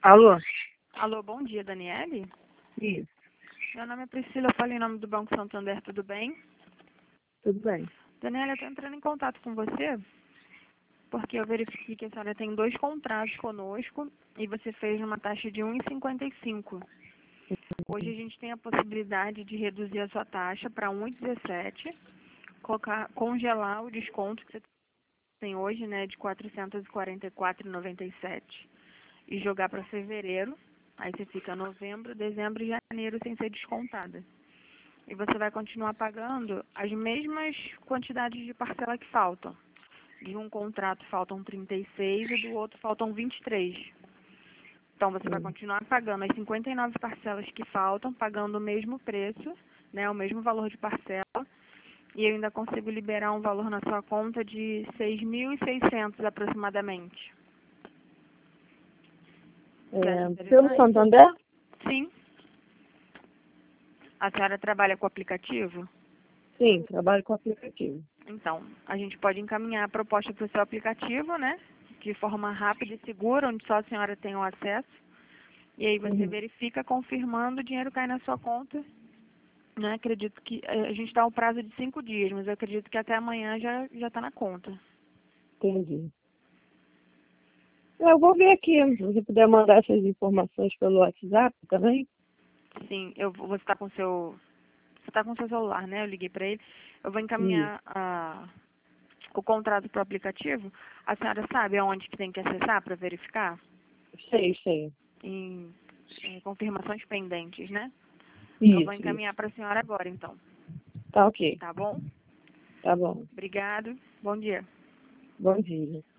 Alô? Alô, bom dia, Daniele? Isso, Meu nome é Priscila, eu falo em nome do Banco Santander, tudo bem? tudo bem. Daniele, eu estou entrando em contato com você porque eu verifiquei que a senhora tem 2 contratos conosco e você fez uma taxa de 1,55. Hoje a gente tem a possibilidade de reduzir a sua taxa para 1,17, congelar o desconto que você tem hoje, né, de R$ 444,97 e jogar para fevereiro. Aí você fica novembro, dezembro e janeiro sem ser descontada. E você vai continuar pagando as mesmas quantidades de parcela que faltam. De um contrato faltam 36 e do outro faltam 23. Então você vai continuar pagando as 59 parcelas que faltam, pagando o mesmo preço, né, o mesmo valor de parcela. E eu ainda consigo liberar um valor na sua conta de 6.600 aproximadamente. Pelo Santander? Sim. A senhora trabalha com o aplicativo? Sim, trabalho com aplicativo. Então, a gente pode encaminhar a proposta para o seu aplicativo, né? De forma rápida e segura, onde só a senhora tem o acesso. E aí você verifica, confirmando, o dinheiro cai na sua conta. Né? Acredito que a gente dá um prazo de 5 dias, mas eu acredito que até amanhã já está na conta. Entendi. Eu vou ver aqui, se você puder mandar essas informações pelo WhatsApp também. Sim, você está com seu. Você está com seu celular, né? Eu liguei para ele. Eu vou Isso. encaminhar o contrato para o aplicativo. A senhora sabe aonde que tem que acessar para verificar? Sei. Em confirmações pendentes, né? Eu vou Isso. encaminhar para a senhora agora, então. Tá ok. Tá bom? Tá bom. Obrigado. Bom dia. Bom dia.